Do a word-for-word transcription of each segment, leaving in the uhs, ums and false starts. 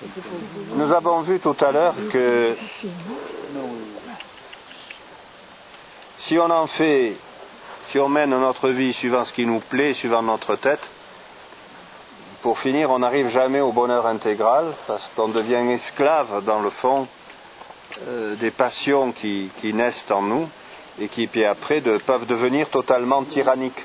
Nous avons vu tout à l'heure que si on en fait, si on mène notre vie suivant ce qui nous plaît, suivant notre tête, pour finir, on n'arrive jamais au bonheur intégral, parce qu'on devient esclave, dans le fond, euh, des passions qui, qui naissent en nous, et qui, puis après, de, peuvent devenir totalement tyranniques.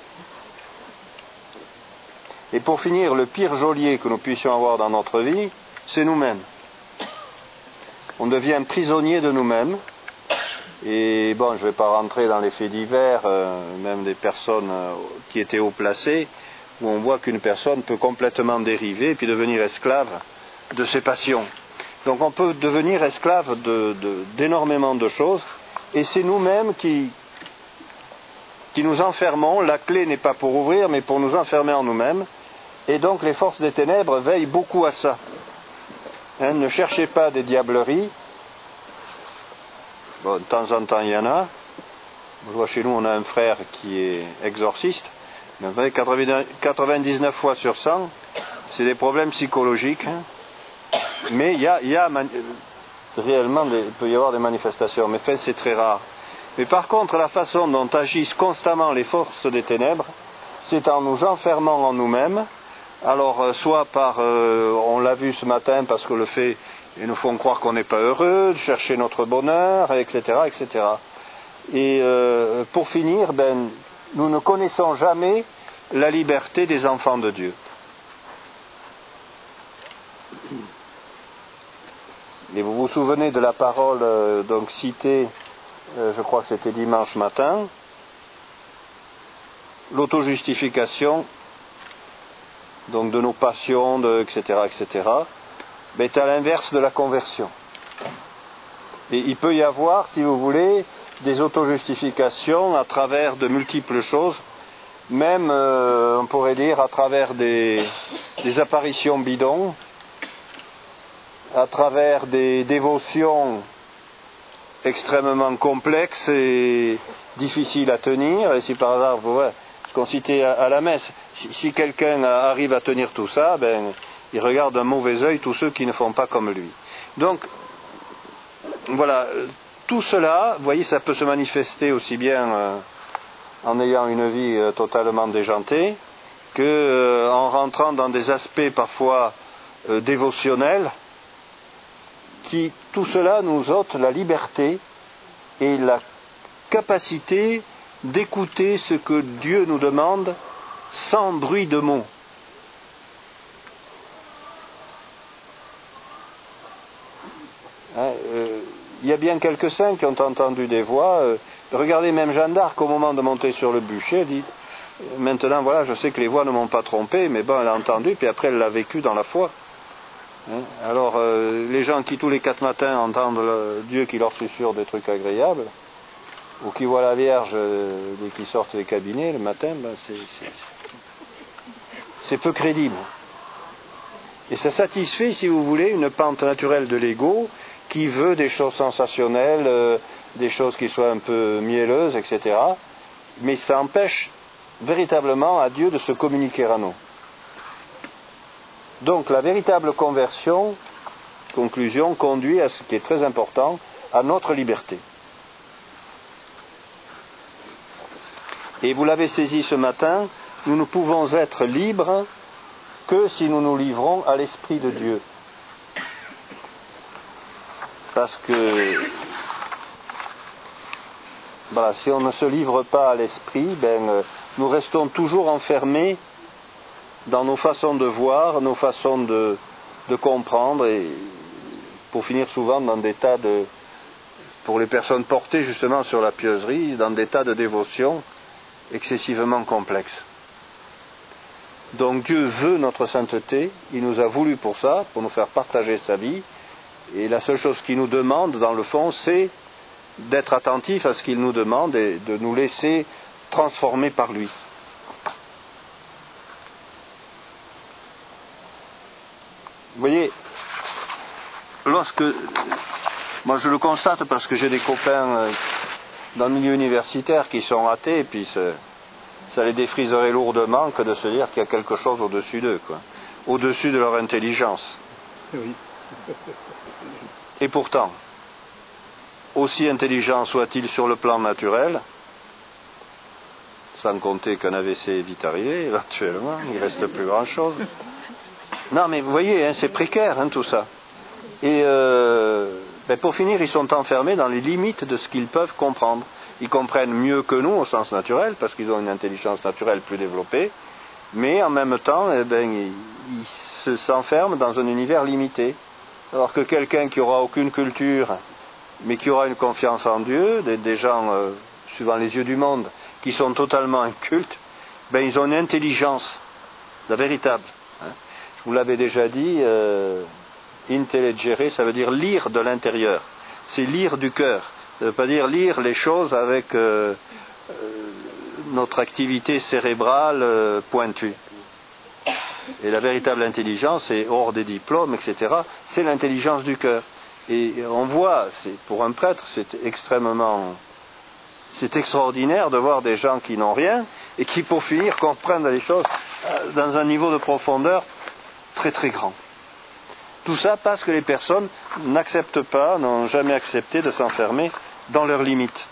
Et pour finir, le pire geôlier que nous puissions avoir dans notre vie, c'est nous-mêmes. On devient prisonnier de nous-mêmes. Et bon, je ne vais pas rentrer dans les faits divers, euh, même des personnes euh, qui étaient haut placées, où on voit qu'une personne peut complètement dériver et puis devenir esclave de ses passions. Donc on peut devenir esclave de, de, d'énormément de choses, et c'est nous-mêmes qui, qui nous enfermons. La clé n'est pas pour ouvrir, mais pour nous enfermer en nous-mêmes. Et donc les forces des ténèbres veillent beaucoup à ça. Hein, ne cherchez pas des diableries. Bon, de temps en temps il y en a. Je vois chez nous on a un frère qui est exorciste. Mais quatre-vingt-dix-neuf fois sur cent, c'est des problèmes psychologiques. Hein. Mais il y a, y a man... réellement, des... il peut y avoir des manifestations, mais fait, c'est très rare. Mais par contre, la façon dont agissent constamment les forces des ténèbres, c'est en nous enfermant en nous-mêmes. Alors, euh, soit par, euh, on l'a vu ce matin, parce que le fait, ils nous font croire qu'on n'est pas heureux, de chercher notre bonheur, et cetera, et cetera. Et euh, pour finir, ben, nous ne connaissons jamais la liberté des enfants de Dieu. Et vous vous souvenez de la parole euh, donc citée, euh, je crois que c'était dimanche matin, l'autojustification, donc de nos passions, de, et cetera, et cetera, mais est à l'inverse de la conversion. Et il peut y avoir, si vous voulez, des autojustifications à travers de multiples choses, même, euh, on pourrait dire, à travers des, des apparitions bidons, à travers des dévotions extrêmement complexes et difficiles à tenir. Et si par hasard, ouais, ce qu'on citait à, à la messe, si, si quelqu'un arrive à tenir tout ça, ben, il regarde d'un mauvais œil tous ceux qui ne font pas comme lui. Donc, voilà, tout cela, vous voyez, ça peut se manifester aussi bien euh, en ayant une vie euh, totalement déjantée, que euh, en rentrant dans des aspects parfois euh, dévotionnels, qui, tout cela nous ôte la liberté et la capacité d'écouter ce que Dieu nous demande sans bruit de mots. Hein, euh, il y a bien quelques saints qui ont entendu des voix. Euh, regardez même Jeanne d'Arc au moment de monter sur le bûcher, elle dit maintenant voilà, je sais que les voix ne m'ont pas trompé, mais bon, elle a entendu, puis après elle l'a vécu dans la foi. Hein, alors euh, les gens qui tous les quatre matins entendent le Dieu qui leur susurre des trucs agréables, ou qui voient la Vierge euh, dès qu'ils sortent des cabinets le matin, ben c'est, c'est, c'est peu crédible. Et ça satisfait, si vous voulez, une pente naturelle de l'ego qui veut des choses sensationnelles, euh, des choses qui soient un peu mielleuses, et cetera. Mais ça empêche véritablement à Dieu de se communiquer à nous. Donc la véritable conversion, conclusion, conduit à ce qui est très important, à notre liberté. Et vous l'avez saisi ce matin, nous ne pouvons être libres que si nous nous livrons à l'Esprit de Dieu. Parce que voilà, si on ne se livre pas à l'Esprit, ben, nous restons toujours enfermés dans nos façons de voir, nos façons de, de comprendre, et pour finir souvent dans des tas de, pour les personnes portées justement sur la pieuserie, dans des tas de dévotions excessivement complexes. Donc Dieu veut notre sainteté, il nous a voulu pour ça, pour nous faire partager sa vie, et la seule chose qu'il nous demande dans le fond, c'est d'être attentif à ce qu'il nous demande et de nous laisser transformer par lui. Vous voyez, lorsque, moi je le constate parce que j'ai des copains dans le milieu universitaire qui sont athées, et puis ça, ça les défriserait lourdement que de se dire qu'il y a quelque chose au-dessus d'eux, quoi, au-dessus de leur intelligence. Oui. Et pourtant, aussi intelligent soit-il sur le plan naturel, sans compter qu'un A V C est vite arrivé, éventuellement, il ne reste plus grand-chose. Non, mais vous voyez, hein, c'est précaire, hein, tout ça. Et euh, ben pour finir, ils sont enfermés dans les limites de ce qu'ils peuvent comprendre. Ils comprennent mieux que nous au sens naturel, parce qu'ils ont une intelligence naturelle plus développée, mais en même temps, eh ben, ils, ils se, s'enferment dans un univers limité. Alors que quelqu'un qui n'aura aucune culture, mais qui aura une confiance en Dieu, des, des gens, euh, suivant les yeux du monde, qui sont totalement incultes, ben, ils ont une intelligence, la véritable. Hein. Je vous l'avais déjà dit, euh, intellegere, ça veut dire lire de l'intérieur. C'est lire du cœur. Ça ne veut pas dire lire les choses avec euh, euh, notre activité cérébrale euh, pointue. Et la véritable intelligence, est hors des diplômes, et cetera, c'est l'intelligence du cœur. Et on voit, c'est, pour un prêtre, c'est extrêmement... C'est extraordinaire de voir des gens qui n'ont rien et qui, pour finir, comprennent les choses dans un niveau de profondeur très très grand. Tout ça parce que les personnes n'acceptent pas, n'ont jamais accepté de s'enfermer dans leurs limites.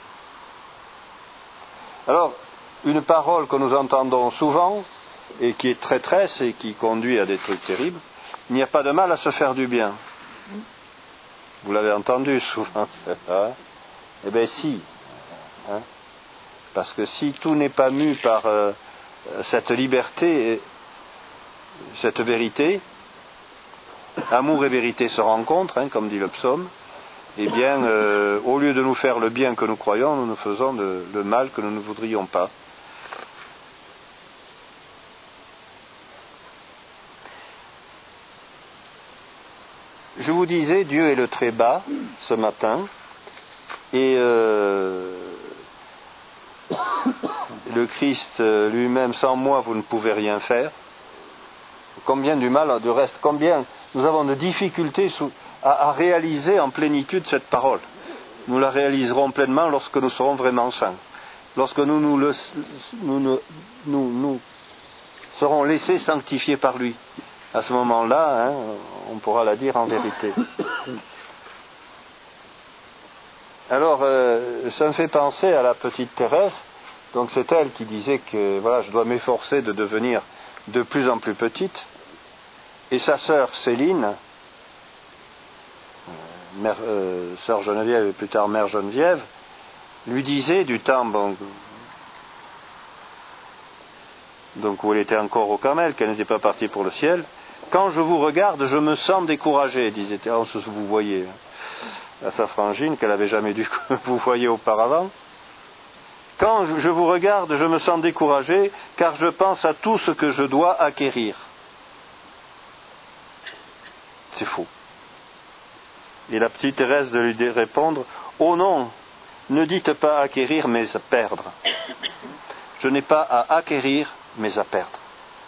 Alors, une parole que nous entendons souvent, et qui est traîtresse et qui conduit à des trucs terribles, il n'y a pas de mal à se faire du bien. Vous l'avez entendu souvent, celle-là. Eh bien si. Hein? Parce que si tout n'est pas mu par euh, cette liberté, cette vérité, amour et vérité se rencontrent, hein, comme dit le psaume, eh bien, euh, au lieu de nous faire le bien que nous croyons, nous nous faisons le, le mal que nous ne voudrions pas. Je vous disais, Dieu est le très bas ce matin, et euh, le Christ lui-même, sans moi, vous ne pouvez rien faire. Combien du mal, de reste, combien nous avons de difficultés sous, à, à réaliser en plénitude cette parole. Nous la réaliserons pleinement lorsque nous serons vraiment saints. Lorsque nous nous, le, nous, nous, nous, nous serons laissés sanctifier par lui. À ce moment-là, hein, on pourra la dire en vérité. Alors, euh, ça me fait penser à la petite Thérèse. Donc c'est elle qui disait que voilà, je dois m'efforcer de devenir de plus en plus petite. Et sa sœur Céline, euh, mère, euh, sœur Geneviève et plus tard mère Geneviève, lui disait du temps bon, donc où elle était encore au Carmel, qu'elle n'était pas partie pour le ciel. Quand je vous regarde, je me sens découragée, disait-elle. Oh, vous voyez, à sa frangine qu'elle n'avait jamais dû vous voyez auparavant. Quand je vous regarde, je me sens découragée, car je pense à tout ce que je dois acquérir. C'est faux. Et la petite Thérèse de lui répondre, oh non, ne dites pas acquérir, mais à perdre. Je n'ai pas à acquérir, mais à perdre.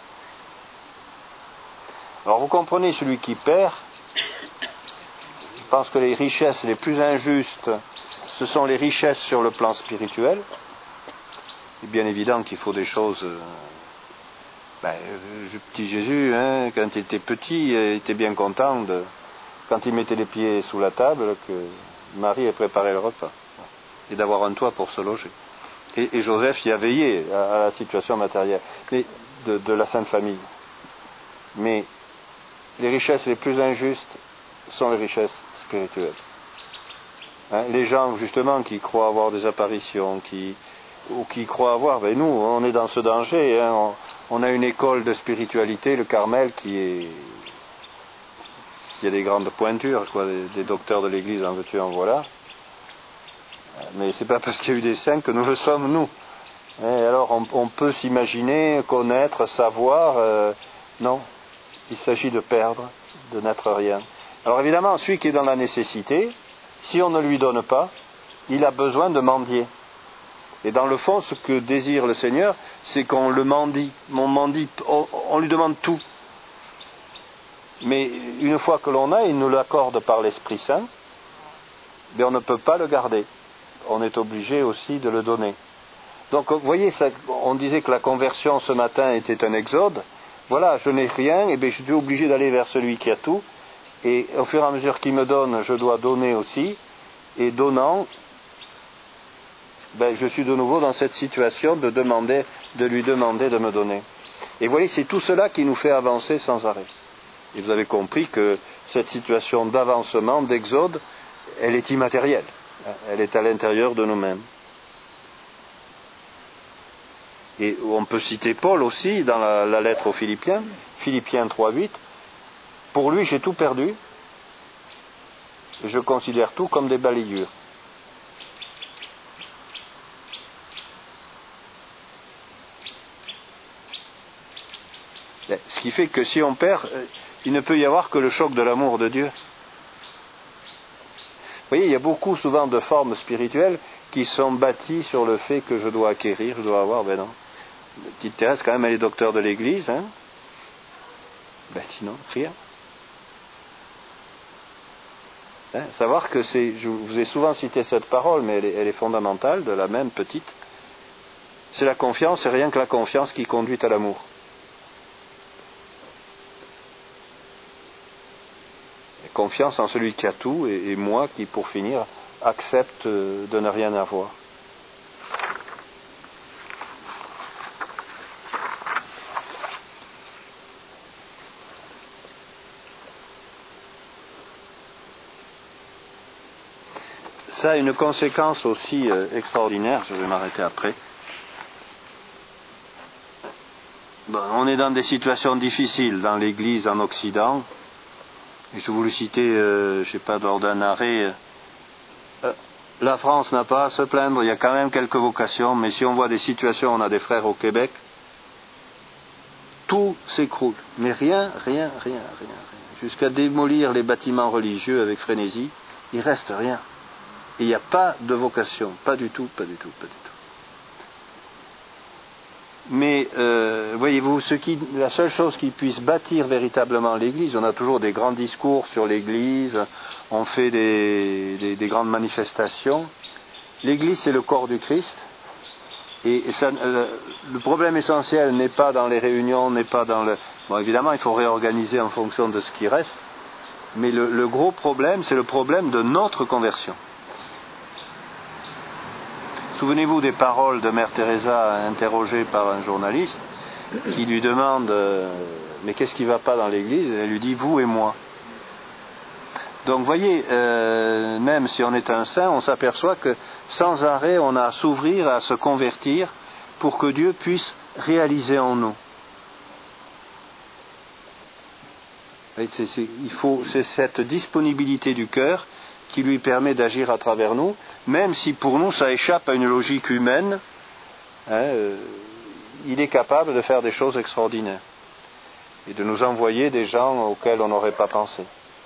Alors vous comprenez, celui qui perd, je pense que les richesses les plus injustes, ce sont les richesses sur le plan spirituel. Il est bien évident qu'il faut des choses... Euh, ben, le petit Jésus, hein, quand il était petit, il était bien content, de, quand il mettait les pieds sous la table, que Marie ait préparé le repas. Et d'avoir un toit pour se loger. Et, et Joseph y a veillé à, à la situation matérielle mais, de, de la Sainte Famille. Mais les richesses les plus injustes sont les richesses spirituelles. Hein, les gens, justement, qui croient avoir des apparitions, qui... ou qui croient avoir, ben nous, on est dans ce danger, hein, on, on a une école de spiritualité, le Carmel, qui est, qui a des grandes pointures, quoi, des, des docteurs de l'Église, en veux-tu, en voilà. Mais c'est pas parce qu'il y a eu des saints que nous le sommes, nous. Et alors, on, on peut s'imaginer, connaître, savoir, euh, non, il s'agit de perdre, de n'être rien. Alors évidemment, celui qui est dans la nécessité, si on ne lui donne pas, il a besoin de mendier. Et dans le fond, ce que désire le Seigneur, c'est qu'on le mendie. On mendie, on, on lui demande tout. Mais une fois que l'on a, il nous l'accorde par l'Esprit Saint, mais on ne peut pas le garder. On est obligé aussi de le donner. Donc, vous voyez, ça, on disait que la conversion ce matin était un exode. Voilà, je n'ai rien, et bien je suis obligé d'aller vers celui qui a tout. Et au fur et à mesure qu'il me donne, je dois donner aussi. Et donnant, ben, je suis de nouveau dans cette situation de demander, de lui demander de me donner. Et vous voyez, c'est tout cela qui nous fait avancer sans arrêt. Et vous avez compris que cette situation d'avancement, d'exode, elle est immatérielle. Elle est à l'intérieur de nous-mêmes. Et on peut citer Paul aussi dans la, la lettre aux Philippiens, Philippiens trois huit. Pour lui, j'ai tout perdu. Et je considère tout comme des balayures. Ce qui fait que si on perd, il ne peut y avoir que le choc de l'amour de Dieu. Vous voyez, il y a beaucoup souvent de formes spirituelles qui sont bâties sur le fait que je dois acquérir, je dois avoir. Ben non. La petite Thérèse, quand même, elle est docteur de l'Église. Hein. Ben sinon, rien. Hein, savoir que c'est, je vous ai souvent cité cette parole, mais elle est, elle est fondamentale, de la même petite. C'est la confiance, et rien que la confiance qui conduit à l'amour. Confiance en celui qui a tout, et, et moi qui, pour finir, accepte de ne rien avoir. Ça a une conséquence aussi euh, extraordinaire, je vais m'arrêter après. Bon, on est dans des situations difficiles dans l'Église en Occident. Et je voulais citer, euh, je ne sais pas, lors d'un arrêt, euh, la France n'a pas à se plaindre, il y a quand même quelques vocations, mais si on voit des situations, on a des frères au Québec, tout s'écroule. Mais rien, rien, rien, rien, rien. Jusqu'à démolir les bâtiments religieux avec frénésie, il ne reste rien. Et il n'y a pas de vocation, pas du tout, pas du tout, pas du tout. Mais euh, voyez-vous, ce qui, la seule chose qui puisse bâtir véritablement l'Église, on a toujours des grands discours sur l'Église, on fait des, des, des grandes manifestations. L'Église, c'est le corps du Christ. Et, et ça, le, le problème essentiel n'est pas dans les réunions, n'est pas dans le... Bon, évidemment, il faut réorganiser en fonction de ce qui reste. Mais le, le gros problème, c'est le problème de notre conversion. Souvenez-vous des paroles de Mère Teresa interrogée par un journaliste qui lui demande euh, « Mais qu'est-ce qui ne va pas dans l'Église ?» Elle lui dit « Vous et moi ». Donc vous voyez, euh, même si on est un saint, on s'aperçoit que sans arrêt, on a à s'ouvrir, à se convertir pour que Dieu puisse réaliser en nous. C'est, c'est, il faut, c'est cette disponibilité du cœur qui lui permet d'agir à travers nous, même si pour nous ça échappe à une logique humaine, hein, euh, il est capable de faire des choses extraordinaires et de nous envoyer des gens auxquels on n'aurait pas pensé.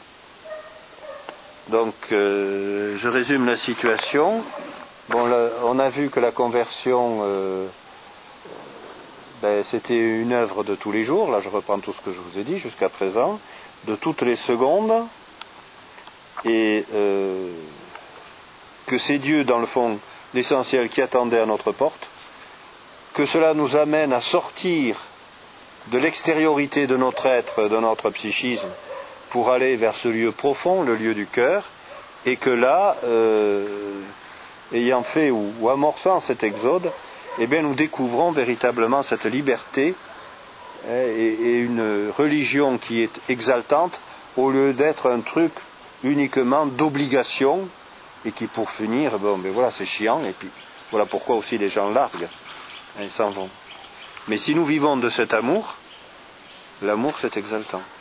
Donc, euh, je résume la situation. Bon, là, on a vu que la conversion, euh, ben, c'était une œuvre de tous les jours. Là, je reprends tout ce que je vous ai dit jusqu'à présent, de toutes les secondes. Et euh, que c'est Dieu, dans le fond, l'essentiel qui attendait à notre porte, que cela nous amène à sortir de l'extériorité de notre être, de notre psychisme, pour aller vers ce lieu profond, le lieu du cœur, et que là, euh, ayant fait ou, ou amorçant cet exode, eh bien nous découvrons véritablement cette liberté hein, et, et une religion qui est exaltante, au lieu d'être un truc uniquement d'obligation et qui pour finir, bon ben voilà c'est chiant et puis voilà pourquoi aussi les gens larguent, hein, ils s'en vont. Mais si nous vivons de cet amour, l'amour c'est exaltant.